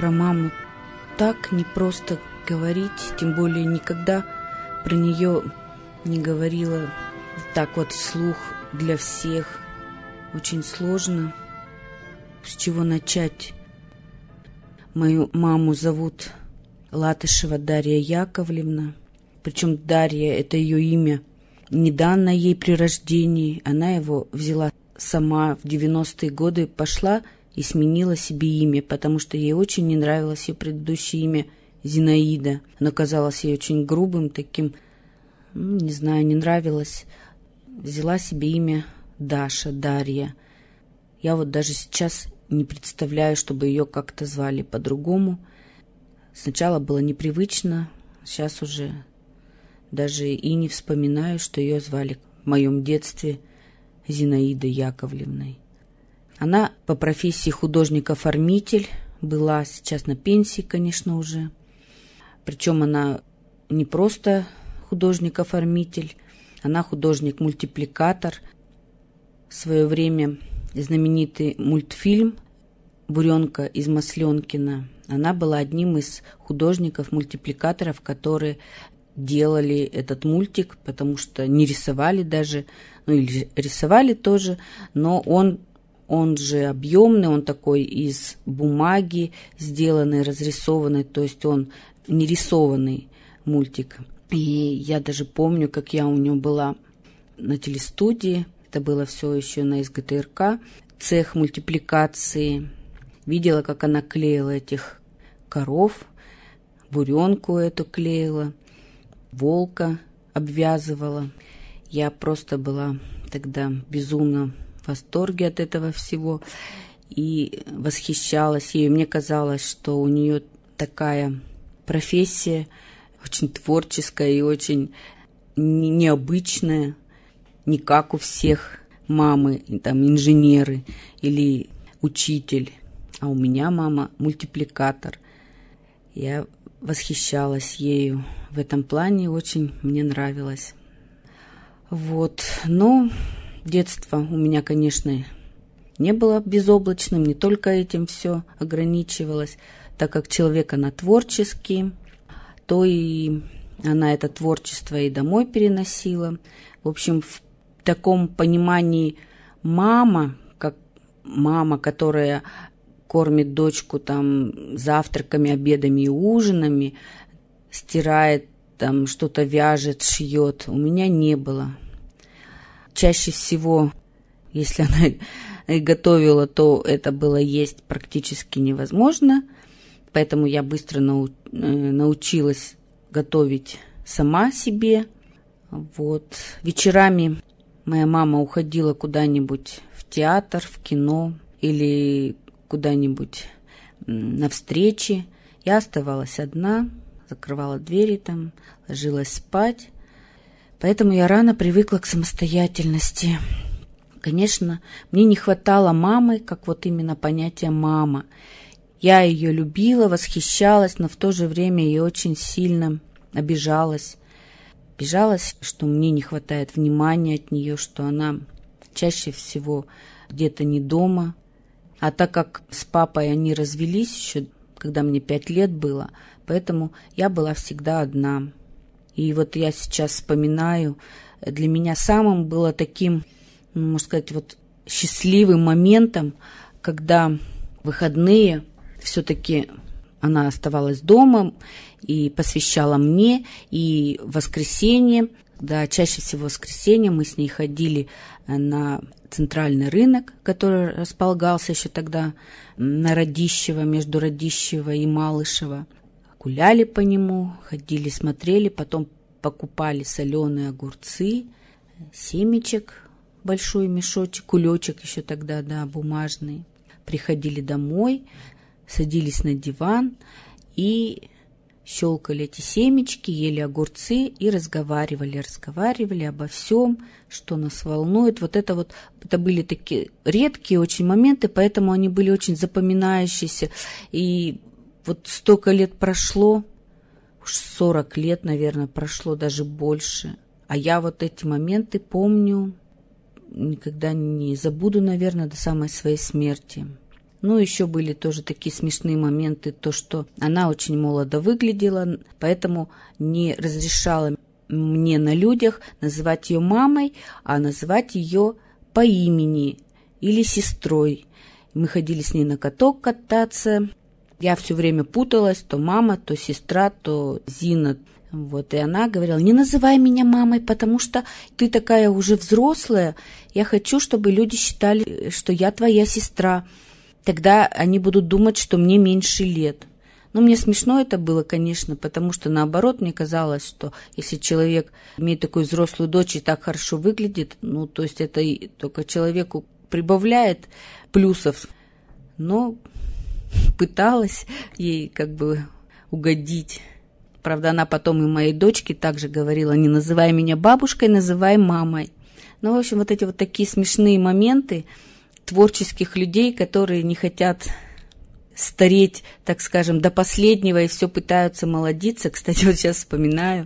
про маму так непросто говорить, тем более никогда про нее не говорила так вот вслух для всех. Очень сложно. С чего начать? Мою маму зовут Латышева Дарья Яковлевна. Причем Дарья — это ее имя, не данное ей при рождении. Она его взяла сама в 90-е годы, пошла и сменила себе имя, потому что ей очень не нравилось ее предыдущее имя Зинаида. Оно казалось ей очень грубым, таким, не знаю, не нравилось. Взяла себе имя Даша, Дарья. Я вот даже сейчас не представляю, чтобы ее как-то звали по-другому. Сначала было непривычно, сейчас уже даже и не вспоминаю, что ее звали в моем детстве Зинаидой Яковлевной. Она по профессии художник-оформитель, была сейчас на пенсии, конечно, уже. Причем она не просто художник-оформитель, она художник-мультипликатор. В свое время знаменитый мультфильм «Буренка из Масленкина». Она была одним из художников-мультипликаторов, которые делали этот мультик, потому что не рисовали даже, ну или рисовали тоже, но он же объемный, он такой из бумаги сделанный, разрисованный, то есть он не рисованный мультик. И я даже помню, как я у нее была на телестудии, это было все еще на СГТРК, цех мультипликации. Видела, как она клеила этих коров, буренку эту клеила, волка обвязывала. Я просто была тогда безумно в восторге от этого всего и восхищалась ею. Мне казалось, что у нее такая профессия очень творческая и очень необычная, не как у всех мамы, там, инженеры или учитель, а у меня мама мультипликатор. Я восхищалась ею в этом плане, очень мне нравилось. Вот, но детство у меня, конечно, не было безоблачным, не только этим все ограничивалось, так как человек, она творческий, то и она это творчество и домой переносила. В общем, в таком понимании мама, как мама, которая кормит дочку там завтраками, обедами и ужинами, стирает, там что-то вяжет, шьет, у меня не было. Чаще всего, если она и готовила, то это было есть практически невозможно, поэтому я быстро научилась готовить сама себе. Вот. Вечерами моя мама уходила куда-нибудь в театр, в кино или куда-нибудь на встречи. Я оставалась одна, закрывала двери там, ложилась спать. Поэтому я рано привыкла к самостоятельности. Конечно, мне не хватало мамы, как вот именно понятие «мама». Я ее любила, восхищалась, но в то же время и очень сильно обижалась. Обижалась, что мне не хватает внимания от нее, что она чаще всего где-то не дома. А так как с папой они развелись еще, когда мне 5 лет было, поэтому я была всегда одна. И вот я сейчас вспоминаю, для меня самым было таким, можно сказать, вот счастливым моментом, когда в выходные все-таки она оставалась дома и посвящала мне, и в воскресенье, да, чаще всего в воскресенье мы с ней ходили на центральный рынок, который располагался еще тогда на Радищево, между Радищево и Малышево. Гуляли по нему, ходили, смотрели, потом покупали соленые огурцы, семечек, большой мешочек, кулечек еще тогда, да, бумажный. Приходили домой, садились на диван и щелкали эти семечки, ели огурцы и разговаривали обо всем, что нас волнует. Это были такие редкие очень моменты, поэтому они были очень запоминающиеся. И вот столько лет прошло, уж 40 лет, наверное, прошло, даже больше. А я вот эти моменты помню, никогда не забуду, наверное, до самой своей смерти. Ну, еще были тоже такие смешные моменты, то, что она очень молодо выглядела, поэтому не разрешала мне на людях называть ее мамой, а называть ее по имени или сестрой. Мы ходили с ней на каток кататься. Я все время путалась, то мама, то сестра, то Зина. Вот, и она говорила: не называй меня мамой, потому что ты такая уже взрослая. Я хочу, чтобы люди считали, что я твоя сестра. Тогда они будут думать, что мне меньше лет. Но мне смешно это было, конечно, потому что, наоборот, мне казалось, что если человек имеет такую взрослую дочь и так хорошо выглядит, ну, то есть это только человеку прибавляет плюсов. Но пыталась ей как бы угодить. Правда, она потом и моей дочке также говорила: не называй меня бабушкой, называй мамой. Ну, в общем, вот эти вот такие смешные моменты творческих людей, которые не хотят стареть, так скажем, до последнего и все пытаются молодиться. Кстати, вот сейчас вспоминаю,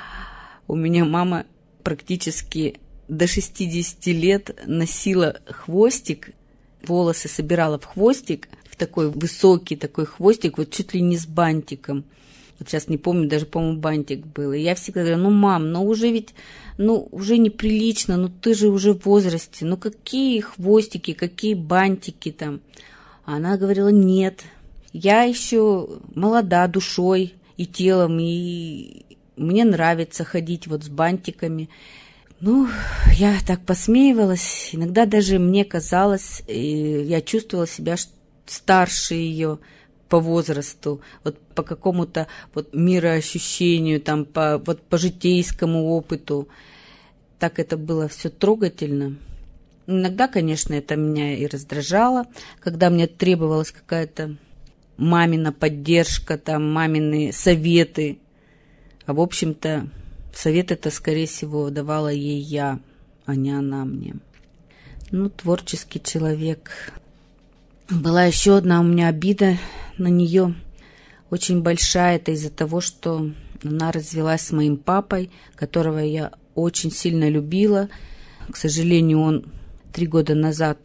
у меня мама практически до 60 лет носила хвостик, волосы собирала в хвостик, в такой высокий такой хвостик, вот чуть ли не с бантиком. Вот сейчас не помню, даже, по-моему, бантик был. И я всегда говорю: ну, мам, ну уже ведь, ну уже неприлично, ну ты же уже в возрасте, ну какие хвостики, какие бантики там. А она говорила: нет, я еще молода душой и телом, и мне нравится ходить вот с бантиками. Ну, я так посмеивалась, иногда даже мне казалось, я чувствовала себя старше ее по возрасту, вот по какому-то вот мироощущению, там, по житейскому опыту. Так это было все трогательно. Иногда, конечно, это меня и раздражало, когда мне требовалась какая-то мамина поддержка, там, мамины советы. А, в общем-то, совет-то, скорее всего, давала ей я, а не она мне. Ну, творческий человек. Была еще одна у меня обида на нее, очень большая. Это из-за того, что она развелась с моим папой, которого я очень сильно любила. К сожалению, он 3 года назад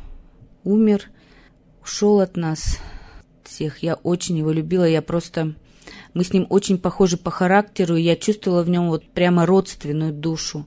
умер, ушел от нас всех. Я очень его любила, мы с ним очень похожи по характеру, и я чувствовала в нем вот прямо родственную душу.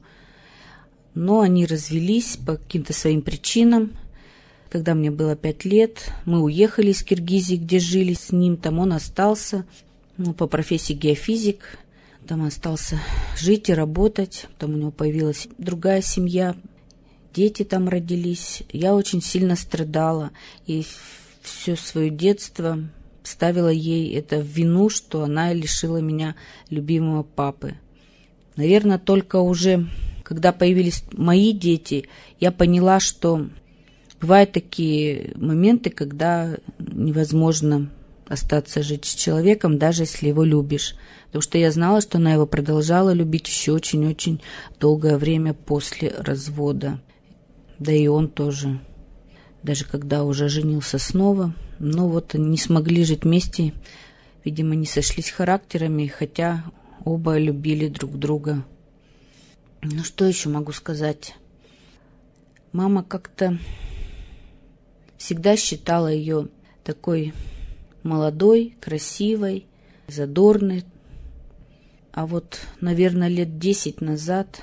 Но они развелись по каким-то своим причинам. Когда мне было 5 лет, мы уехали из Киргизии, где жили с ним. Там он остался, по профессии геофизик. Там остался жить и работать. Там у него появилась другая семья. Дети там родились. Я очень сильно страдала. И все свое детство ставила ей это в вину, что она лишила меня любимого папы. Наверное, только уже, когда появились мои дети, я поняла, что бывают такие моменты, когда невозможно остаться жить с человеком, даже если его любишь. Потому что я знала, что она его продолжала любить еще очень-очень долгое время после развода. Да и он тоже. Даже когда уже женился снова. Но вот не смогли жить вместе. Видимо, не сошлись характерами, хотя оба любили друг друга. Ну, что еще могу сказать? Мама как-то всегда считала ее такой молодой, красивой, задорной. А вот, наверное, лет 10 назад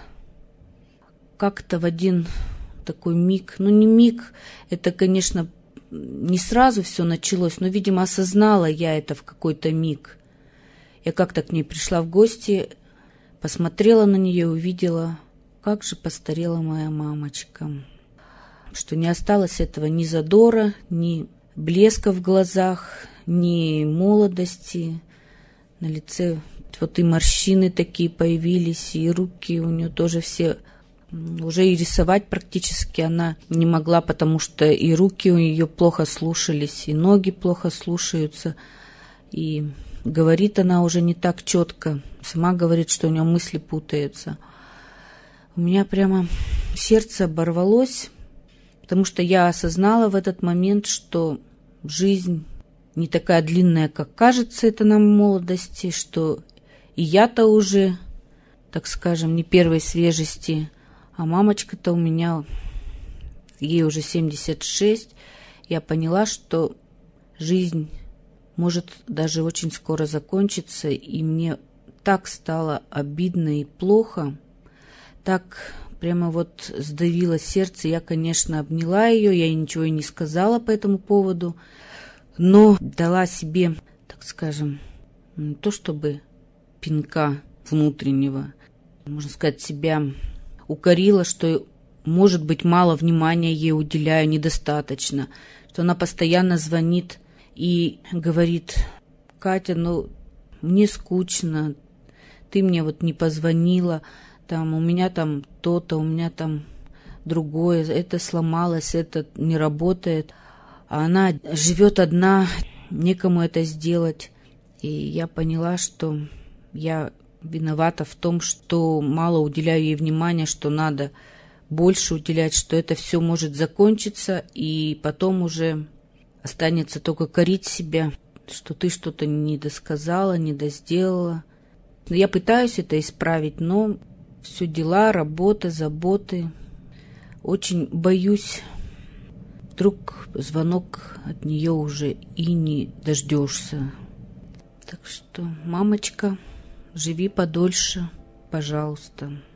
как-то в один такой миг, ну не миг, это, конечно, не сразу все началось, но, видимо, осознала я это в какой-то миг. Я как-то к ней пришла в гости, посмотрела на нее и увидела, как же постарела моя мамочка. Что не осталось этого ни задора, ни блеска в глазах, ни молодости. На лице вот и морщины такие появились, и руки у нее тоже все. Уже и рисовать практически она не могла, потому что и руки у нее плохо слушались, и ноги плохо слушаются. И говорит она уже не так четко. Сама говорит, что у нее мысли путаются. У меня прямо сердце оборвалось, потому что я осознала в этот момент, что жизнь не такая длинная, как кажется это нам в молодости, что и я-то уже, так скажем, не первой свежести, а мамочка-то у меня, ей уже 76, я поняла, что жизнь может даже очень скоро закончиться, и мне так стало обидно и плохо, так прямо вот сдавило сердце. Я, конечно, обняла ее, я ей ничего и не сказала по этому поводу, но дала себе, так скажем, не то чтобы пинка внутреннего, можно сказать, себя укорила, что, может быть, мало внимания ей уделяю, недостаточно, что она постоянно звонит и говорит: Катя, ну, мне скучно, ты мне вот не позвонила, там, у меня там то-то, у меня там другое, это сломалось, это не работает. А она живет одна, некому это сделать. И я поняла, что я виновата в том, что мало уделяю ей внимания, что надо больше уделять, что это все может закончиться, и потом уже останется только корить себя, что ты что-то не досказала, не досделала. Я пытаюсь это исправить, но все дела, работа, заботы. Очень боюсь, вдруг звонок от нее уже и не дождешься. Так что, мамочка, живи подольше, пожалуйста.